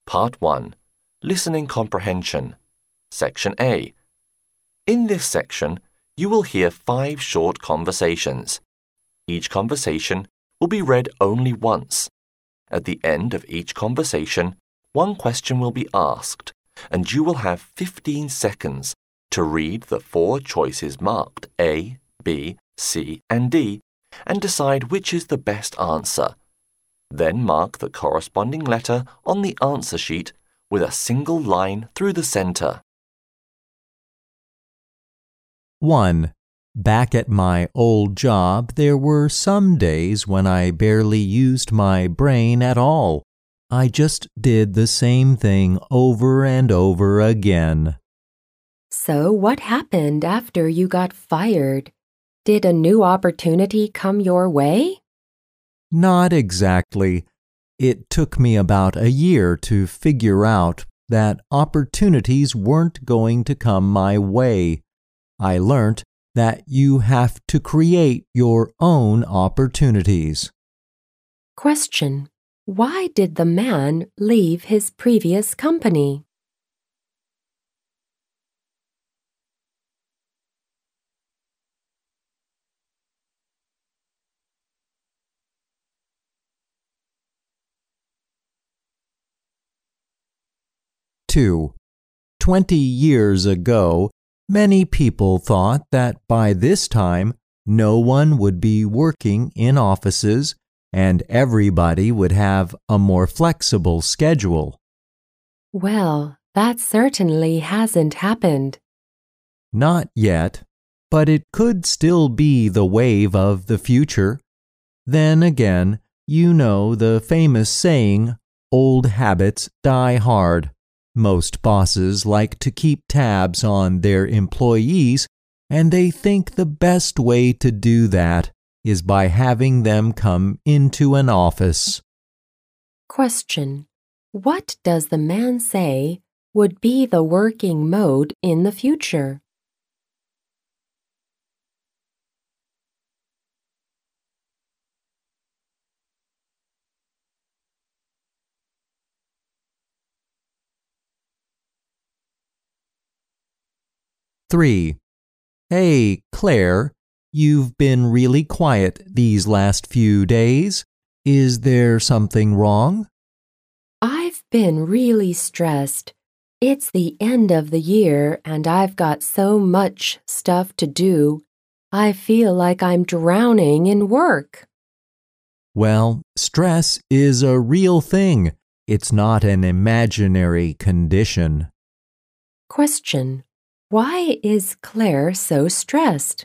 Part 1. Listening Comprehension. Section A. In this section, you will hear 5 short conversations. Each conversation will be read only once. At the end of each conversation, one question will be asked, and you will have 15 seconds to read the 4 choices marked A, B, C, and D, and decide which is the best answer. Then mark the corresponding letter on the answer sheet with a single line through the center. 1. Back at my old job, there were some days when I barely used my brain at all. I just did the same thing over and over again. So what happened after you got fired? Did a new opportunity come your way? Not exactly. It took me about a year to figure out that opportunities weren't going to come my way. I learned that you have to create your own opportunities. Question: why did the man leave his previous company? Two, 20 years ago, many people thought that by this time no one would be working in offices and everybody would have a more flexible schedule. Well, that certainly hasn't happened. Not yet, but it could still be the wave of the future. Then again, you know the famous saying, "Old habits die hard." Most bosses like to keep tabs on their employees, and they think the best way to do that is by having them come into an office. Question: what does the man say would be the working mode in the future? Three. Hey, Claire, you've been really quiet these last few days. Is there something wrong? I've been really stressed. It's the end of the year and I've got so much stuff to do. I feel like I'm drowning in work. Well, stress is a real thing. It's not an imaginary condition. Question: why is Claire so stressed?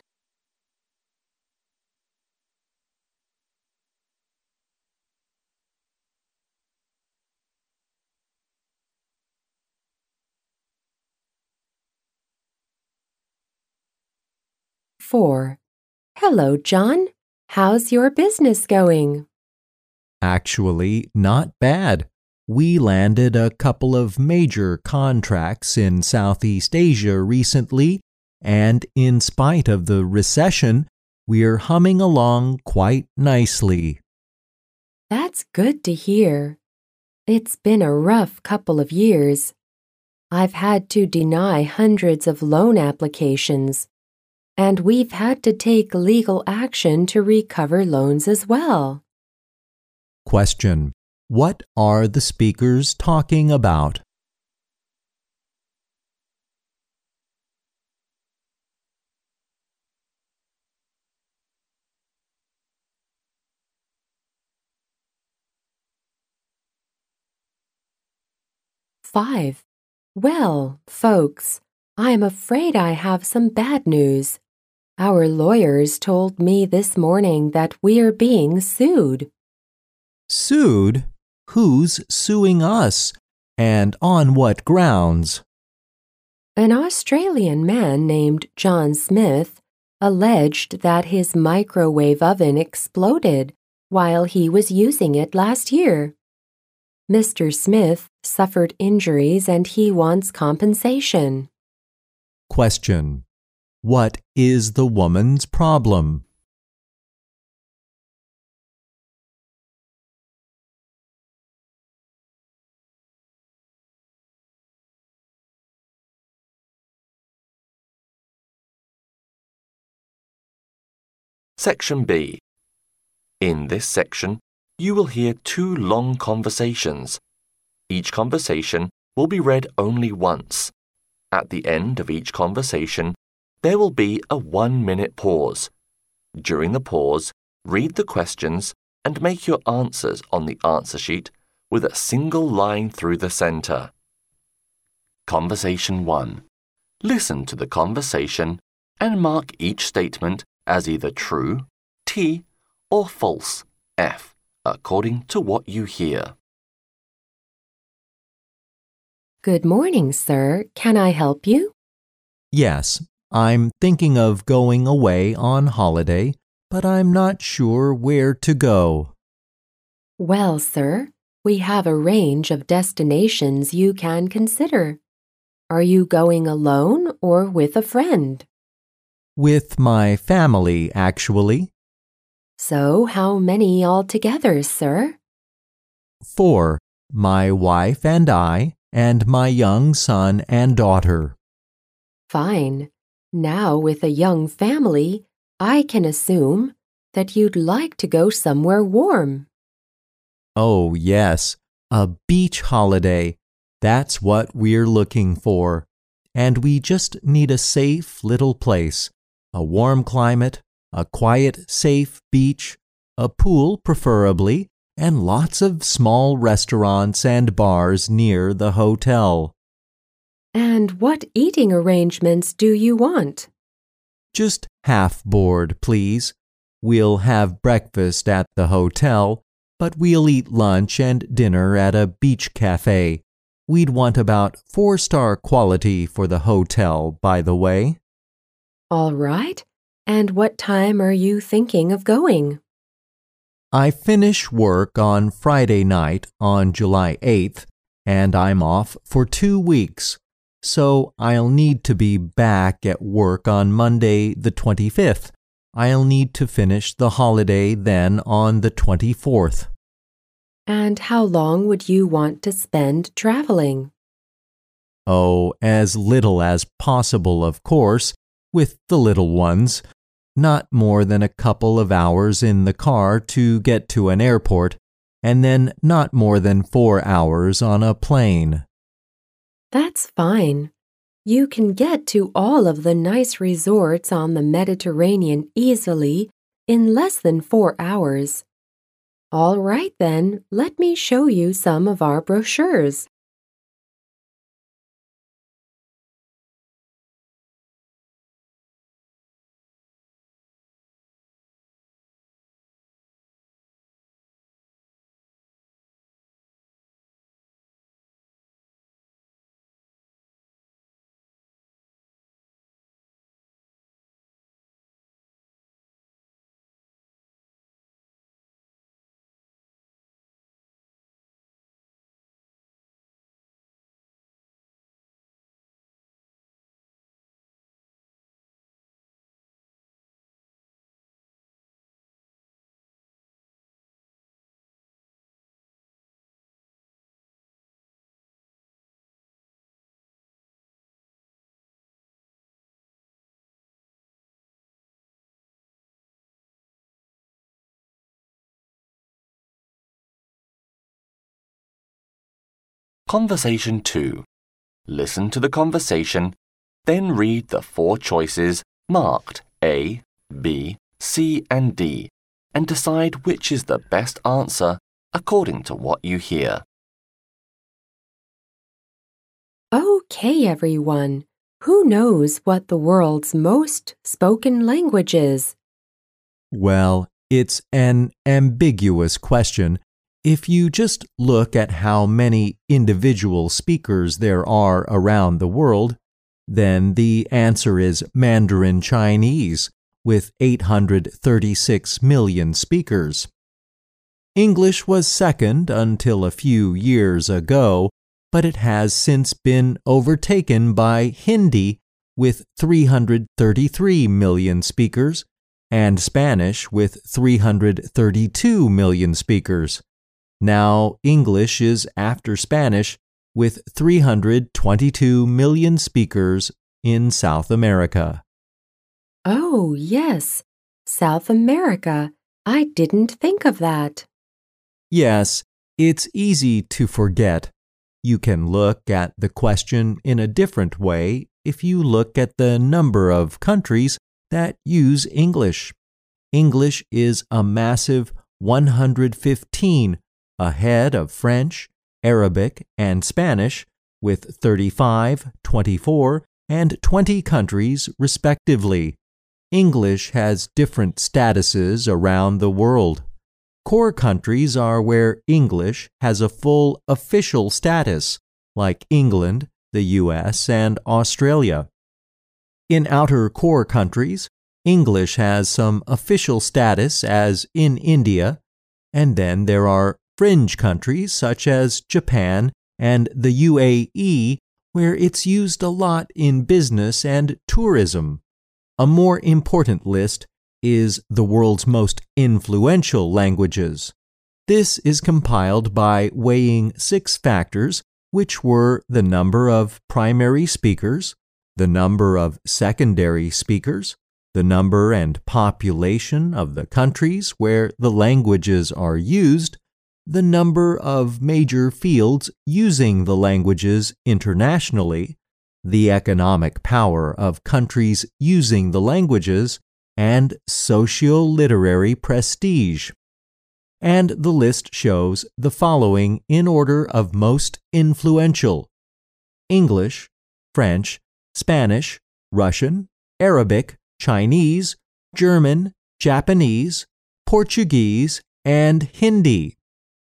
Four. Hello, John. How's your business going? Actually, not bad. We landed a couple of major contracts in Southeast Asia recently, and in spite of the recession, we're humming along quite nicely. That's good to hear. It's been a rough couple of years. I've had to deny hundreds of loan applications, and we've had to take legal action to recover loans as well. Question: what are the speakers talking about? Five. Well, folks, I'm afraid I have some bad news. Our lawyers told me this morning that we're being sued. Sued? Who's suing us? And on what grounds? An Australian man named John Smith alleged that his microwave oven exploded while he was using it last year. Mr. Smith suffered injuries and he wants compensation. Question: what is the woman's problem? Section B. In this section, you will hear 2 long conversations. Each conversation will be read only once. At the end of each conversation, there will be a 1-minute pause. During the pause, read the questions and make your answers on the answer sheet with a single line through the center. Conversation 1. Listen to the conversation and mark each statement as either true, T, or false, F, according to what you hear. Good morning, sir. Can I help you? Yes, I'm thinking of going away on holiday, but I'm not sure where to go. Well, sir, we have a range of destinations you can consider. Are you going alone or with a friend? With my family, actually. So, how many altogether, sir? 4. My wife and I, and my young son and daughter. Fine. Now, with a young family, I can assume that you'd like to go somewhere warm. Oh, yes, a beach holiday. That's what we're looking for. And we just need a safe little place, a warm climate, a quiet, safe beach, a pool preferably, and lots of small restaurants and bars near the hotel. And what eating arrangements do you want? Just half board, please. We'll have breakfast at the hotel, but we'll eat lunch and dinner at a beach cafe. We'd want about 4-star quality for the hotel, by the way. All right. And what time are you thinking of going? I finish work on Friday night on July 8th, and I'm off for 2 weeks. So I'll need to be back at work on Monday the 25th. I'll need to finish the holiday then on the 24th. And how long would you want to spend traveling? Oh, as little as possible, of course, with the little ones. Not more than a couple of hours in the car to get to an airport, and then not more than 4 hours on a plane. That's fine. You can get to all of the nice resorts on the Mediterranean easily in less than 4 hours. All right then, let me show you some of our brochures. Conversation 2. Listen to the conversation, then read the 4 choices marked A, B, C, and D, and decide which is the best answer according to what you hear. Okay, everyone. Who knows what the world's most spoken language is? Well, it's an ambiguous question. If you just look at how many individual speakers there are around the world, then the answer is Mandarin Chinese, with 836 million speakers. English was second until a few years ago, but it has since been overtaken by Hindi, with 333 million speakers, and Spanish with 332 million speakers. Now, English is after Spanish with 322 million speakers in South America. Oh, yes. South America. I didn't think of that. Yes, it's easy to forget. You can look at the question in a different way if you look at the number of countries that use English. English is a massive 115 ahead of French, Arabic, and Spanish, with 35, 24, and 20 countries respectively. English has different statuses around the world. Core countries are where English has a full official status, like England, the US, and Australia. In outer core countries, English has some official status, as in India, and then there are fringe countries such as Japan and the UAE, where it's used a lot in business and tourism. A more important list is the world's most influential languages. This is compiled by weighing 6 factors, which were the number of primary speakers, the number of secondary speakers, the number and population of the countries where the languages are used, the number of major fields using the languages internationally, the economic power of countries using the languages, and socio-literary prestige. And the list shows the following in order of most influential: English, French, Spanish, Russian, Arabic, Chinese, German, Japanese, Portuguese, and Hindi.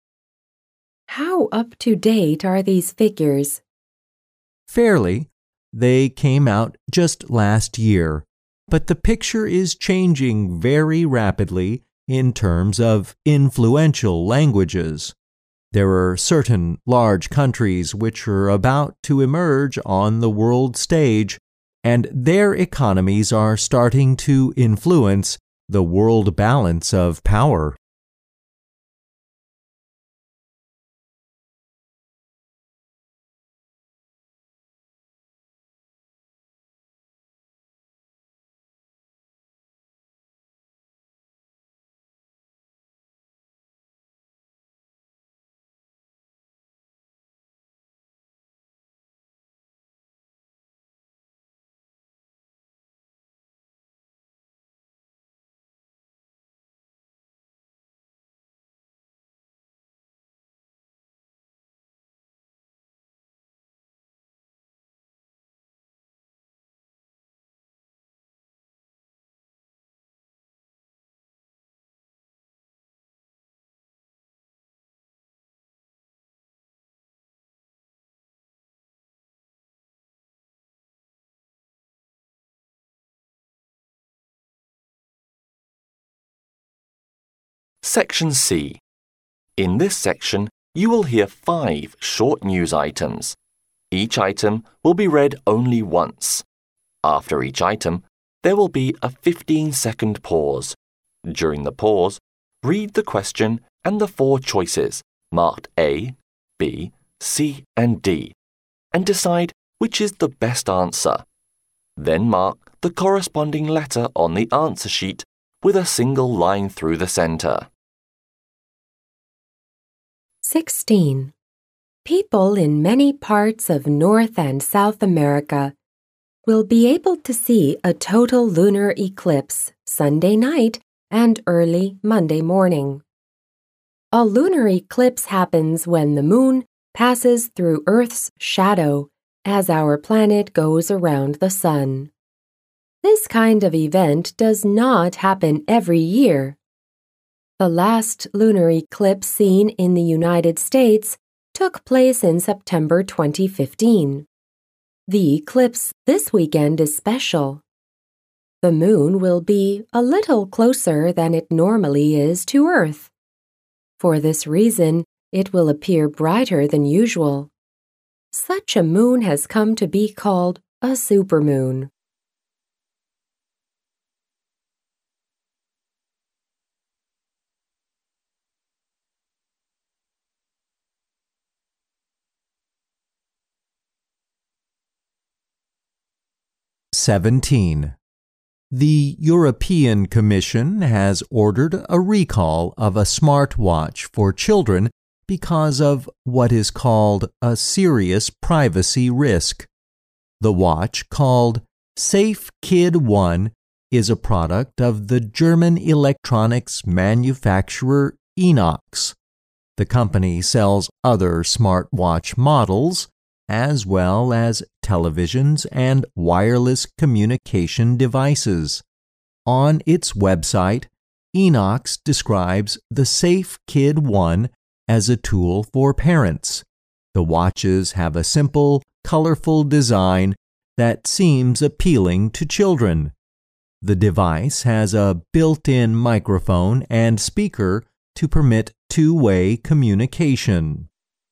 How up-to-date are these figures? Fairly. They came out just last year, but the picture is changing very rapidly in terms of influential languages. There are certain large countries which are about to emerge on the world stage, and their economies are starting to influence the world balance of power. Section C. In this section, you will hear 5 short news items. Each item will be read only once. After each item, there will be a 15-second pause. During the pause, read the question and the 4 choices marked A, B, C, and D, and decide which is the best answer. Then mark the corresponding letter on the answer sheet with a single line through the center. 16. People in many parts of North and South America will be able to see a total lunar eclipse Sunday night and early Monday morning. A lunar eclipse happens when the moon passes through Earth's shadow as our planet goes around the sun. This kind of event does not happen every year. The last lunar eclipse seen in the United States took place in September 2015. The eclipse this weekend is special. The moon will be a little closer than it normally is to Earth. For this reason, it will appear brighter than usual. Such a moon has come to be called a supermoon. (17) The European Commission has ordered a recall of a smartwatch for children because of what is called a serious privacy risk. The watch, called Safe Kid 1, is a product of the German electronics manufacturer Inox. The company sells other smartwatch models, as well as televisions and wireless communication devices. On its website, Inox describes the Safe Kid 1 as a tool for parents. The watches have a simple, colorful design that seems appealing to children. The device has a built-in microphone and speaker to permit two-way communication.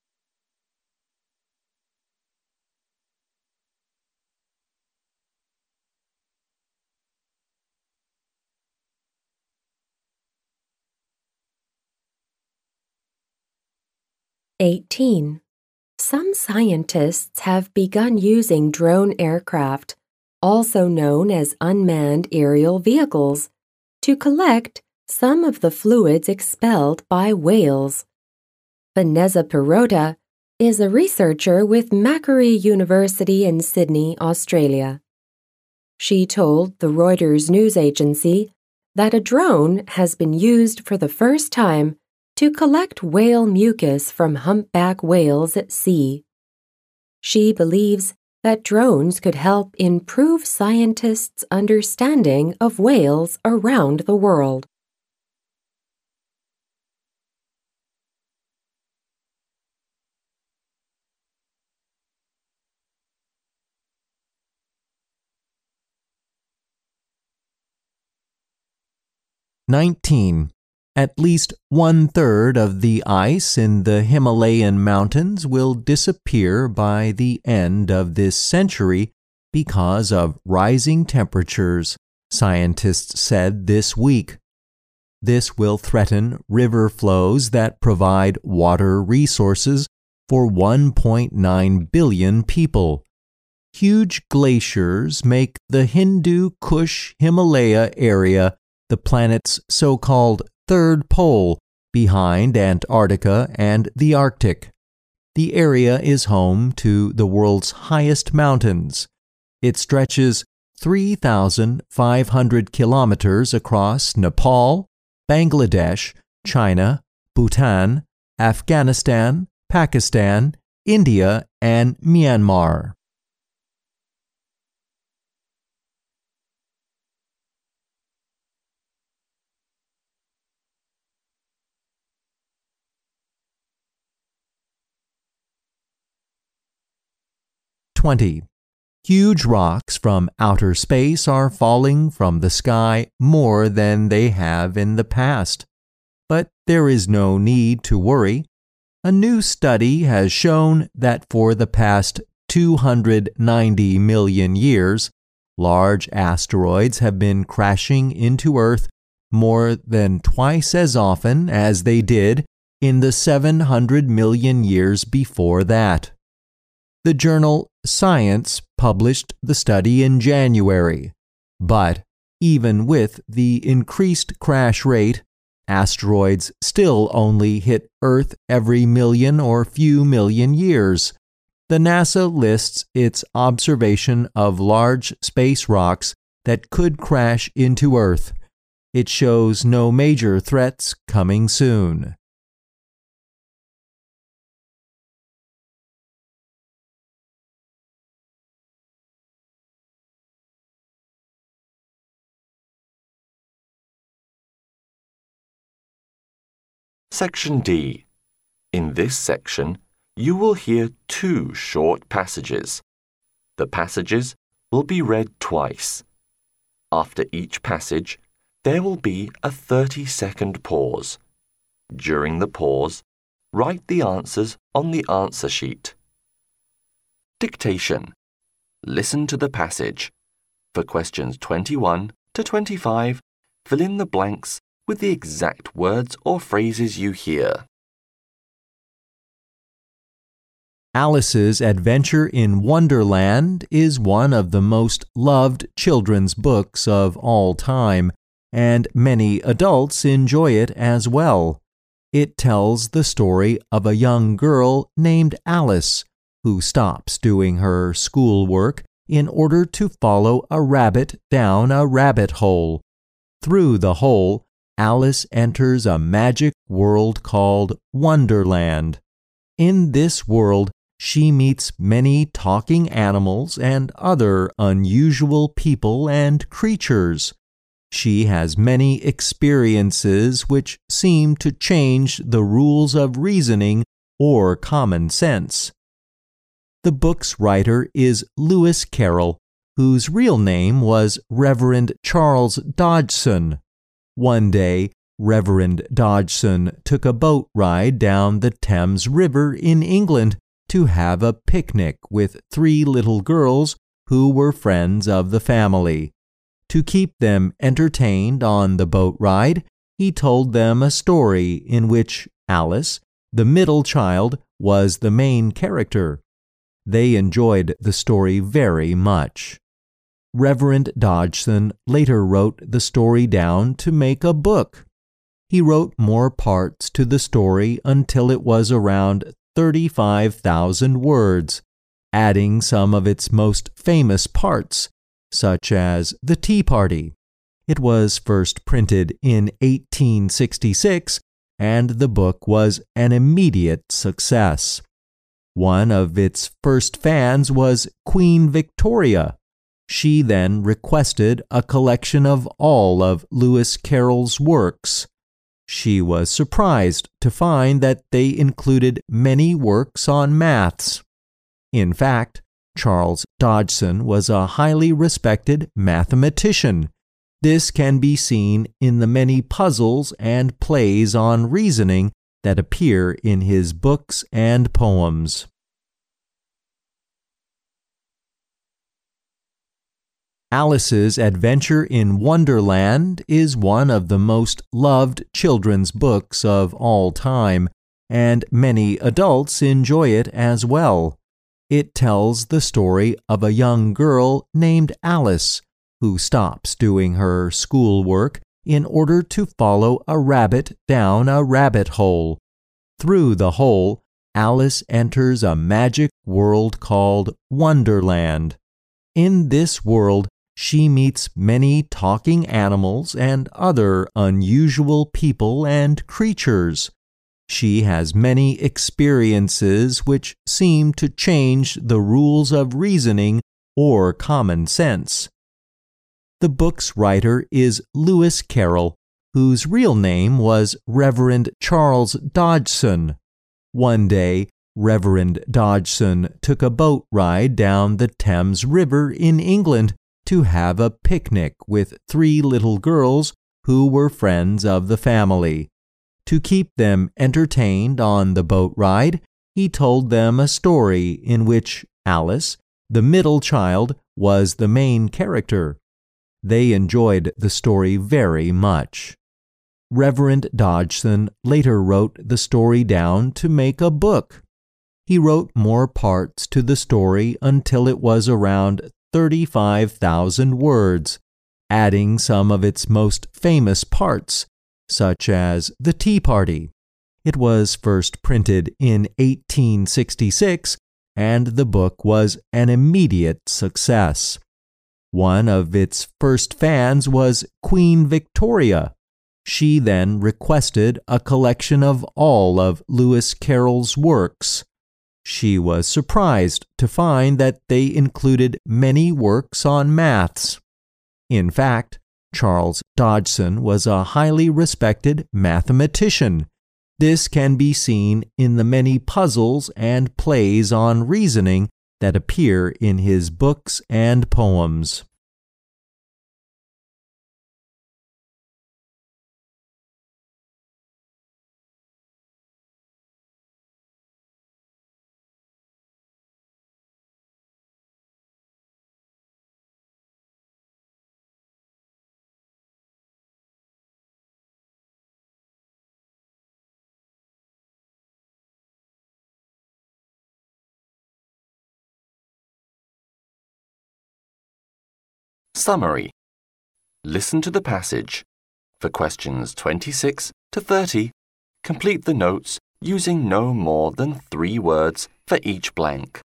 Some scientists have begun using drone aircraft, also known as unmanned aerial vehicles, to collect some of the fluids expelled by whales. Vanessa Perrotta is a researcher with Macquarie University in Sydney, Australia. She told the Reuters news agency that a drone has been used for the first time to collect whale mucus from humpback whales at sea. She believes that drones could help improve scientists' understanding of whales around the world. At least 1/3 of the ice in the Himalayan mountains will disappear by the end of this century because of rising temperatures, scientists said this week. This will threaten river flows that provide water resources for 1.9 billion people. Huge glaciers make the Hindu Kush Himalaya area the planet's so-called third pole, behind Antarctica and the Arctic. The area is home to the world's highest mountains. It stretches 3,500 kilometers across Nepal, Bangladesh, China, Bhutan, Afghanistan, Pakistan, India, and Myanmar. Huge rocks from outer space are falling from the sky more than they have in the past. But there is no need to worry. A new study has shown that for the past 290 million years, large asteroids have been crashing into Earth more than twice as often as they did in the 700 million years before that. The journal Science published the study in January, but even with the increased crash rate, asteroids still only hit Earth every million or few million years. The NASA lists its observation of large space rocks that could crash into Earth. It shows no major threats coming soon. Section D. In this section, you will hear 2 short passages. The passages will be read twice. After each passage, there will be a 30-second pause. During the pause, write the answers on the answer sheet. Dictation. Listen to the passage. For questions 21 to 25, fill in the blanks with the exact words or phrases you hear. Alice's Adventure in Wonderland is one of the most loved children's books of all time, and many adults enjoy it as well. It tells the story of a young girl named Alice who stops doing her schoolwork in order to follow a rabbit down a rabbit hole. Through the hole, Alice enters a magic world called Wonderland. In this world, she meets many talking animals and other unusual people and creatures. She has many experiences which seem to change the rules of reasoning or common sense. The book's writer is Lewis Carroll, whose real name was Reverend Charles Dodgson. One day, Reverend Dodgson took a boat ride down the Thames River in England to have a picnic with 3 little girls who were friends of the family. To keep them entertained on the boat ride, he told them a story in which Alice, the middle child, was the main character. They enjoyed the story very much. Reverend Dodgson later wrote the story down to make a book. He wrote more parts to the story until it was around 35,000 words, adding some of its most famous parts, such as the Tea Party. It was first printed in 1866, and the book was an immediate success. One of its first fans was Queen Victoria. She then requested a collection of all of Lewis Carroll's works. She was surprised to find that they included many works on maths. In fact, Charles Dodgson was a highly respected mathematician. This can be seen in the many puzzles and plays on reasoning that appear in his books and poems. Alice's Adventure in Wonderland is one of the most loved children's books of all time, and many adults enjoy it as well. It tells the story of a young girl named Alice who stops doing her schoolwork in order to follow a rabbit down a rabbit hole. Through the hole, Alice enters a magic world called Wonderland. In this world, she meets many talking animals and other unusual people and creatures. She has many experiences which seem to change the rules of reasoning or common sense. The book's writer is Lewis Carroll, whose real name was Reverend Charles Dodgson. One day, Reverend Dodgson took a boat ride down the Thames River in England to have a picnic with 3 little girls who were friends of the family. To keep them entertained on the boat ride, he told them a story in which Alice, the middle child, was the main character. They enjoyed the story very much. Reverend Dodgson later wrote the story down to make a book. He wrote more parts to the story until it was around 35,000 words, adding some of its most famous parts, such as the Tea Party. It was first printed in 1866, and the book was an immediate success. One of its first fans was Queen Victoria. She then requested a collection of all of Lewis Carroll's works. She was surprised to find that they included many works on maths. In fact, Charles Dodgson was a highly respected mathematician. This can be seen in the many puzzles and plays on reasoning that appear in his books and poems. Summary. Listen to the passage. For questions 26 to 30, complete the notes using no more than 3 words for each blank.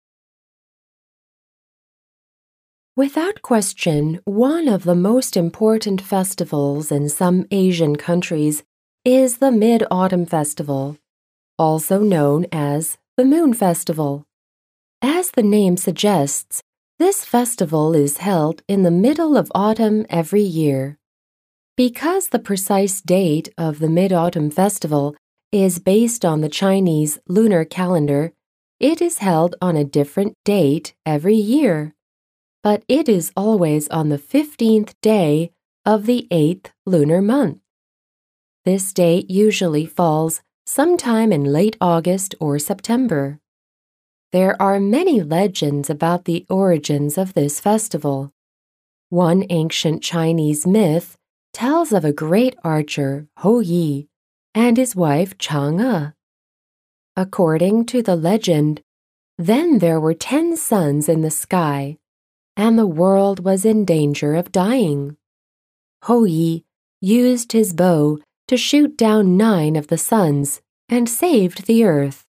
Without question, one of the most important festivals in some Asian countries is the Mid-Autumn Festival, also known as the Moon Festival. As the name suggests, this festival is held in the middle of autumn every year. Because the precise date of the Mid-Autumn Festival is based on the Chinese lunar calendar, it is held on a different date every year. But it is always on the 15th day of the 8th lunar month. This date usually falls sometime in late August or September. There are many legends about the origins of this festival. One ancient Chinese myth tells of a great archer, Hou Yi, and his wife, Chang'e. According to the legend, then there were 10 suns in the sky, and the world was in danger of dying. Hou Yi used his bow to shoot down 9 of the suns and saved the earth.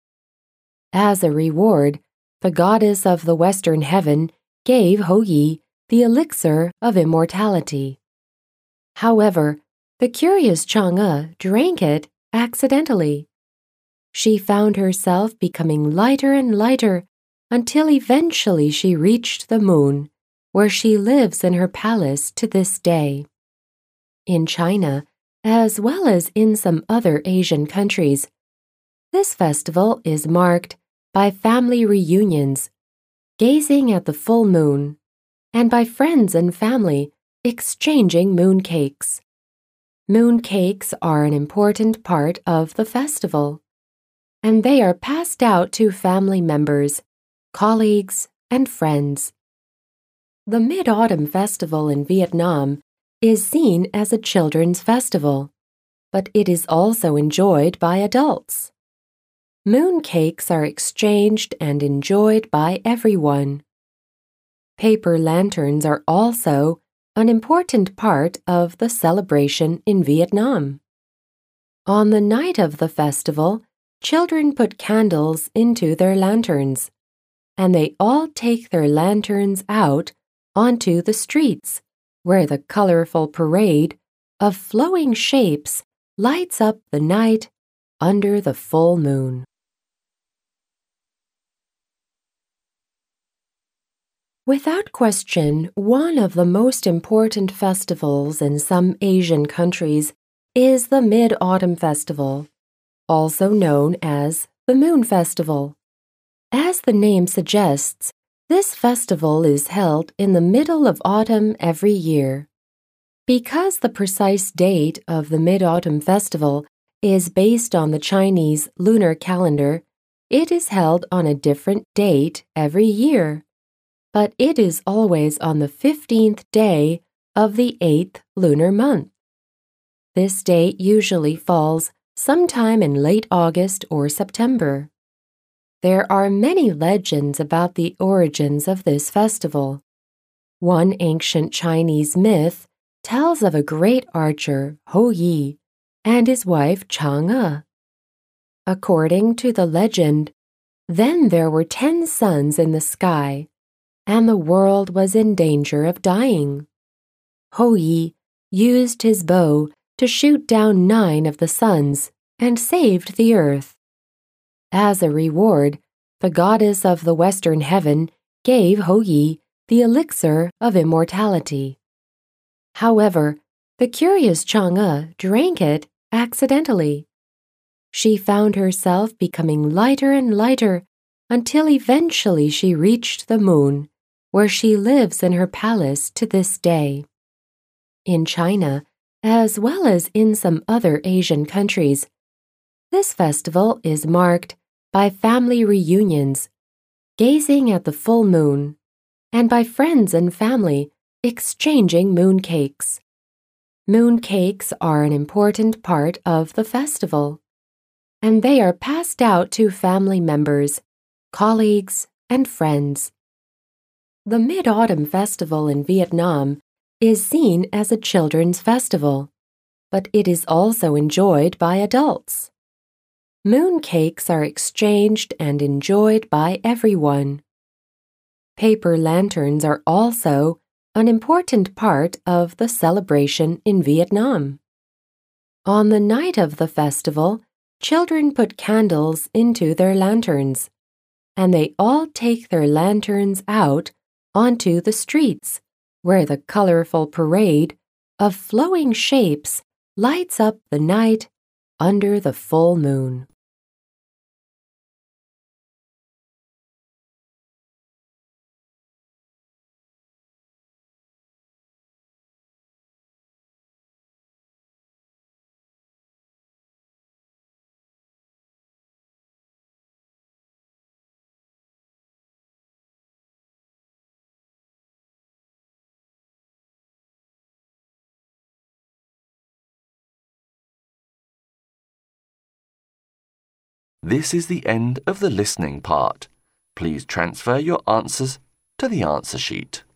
As a reward, the goddess of the western heaven gave Hou Yi the elixir of immortality. However, the curious Chang'e drank it accidentally. She found herself becoming lighter and lighter until eventually she reached the moon, where she lives in her palace to this day. In China, as well as in some other Asian countries, this festival is marked by family reunions, gazing at the full moon, and by friends and family exchanging mooncakes. Mooncakes are an important part of the festival, and they are passed out to family members, colleagues, and friends. The Mid-Autumn Festival in Vietnam is seen as a children's festival, but it is also enjoyed by adults. Mooncakes are exchanged and enjoyed by everyone. Paper lanterns are also an important part of the celebration in Vietnam. On the night of the festival, children put candles into their lanterns, and they all take their lanterns out onto the streets, where the colorful parade of flowing shapes lights up the night under the full moon. Without question, one of the most important festivals in some Asian countries is the Mid-Autumn Festival, also known as the Moon Festival. As the name suggests, this festival is held in the middle of autumn every year. Because the precise date of the Mid-Autumn Festival is based on the Chinese lunar calendar, it is held on a different date every year. But it is always on the 15th day of the 8th lunar month. This date usually falls sometime in late August or September. There are many legends about the origins of this festival. One ancient Chinese myth tells of a great archer, Hou Yi, and his wife, Chang'e. According to the legend, then there were 10 suns in the sky, and the world was in danger of dying. Hou Yi used his bow to shoot down 9 of the suns and saved the earth. As a reward, the goddess of the western heaven gave Hou Yi the elixir of immortality. However, the curious Chang'e drank it accidentally. She found herself becoming lighter and lighter until eventually she reached the moon, where she lives in her palace to this day. In China, as well as in some other Asian countries, this festival is marked by family reunions, gazing at the full moon, and by friends and family exchanging mooncakes. Mooncakes are an important part of the festival, and they are passed out to family members, colleagues, and friends. The Mid-Autumn Festival in Vietnam is seen as a children's festival, but it is also enjoyed by adults. Moon cakes are exchanged and enjoyed by everyone. Paper lanterns are also an important part of the celebration in Vietnam. On the night of the festival, children put candles into their lanterns, and they all take their lanterns out onto the streets, where the colorful parade of flowing shapes lights up the night under the full moon. This is the end of the listening part. Please transfer your answers to the answer sheet.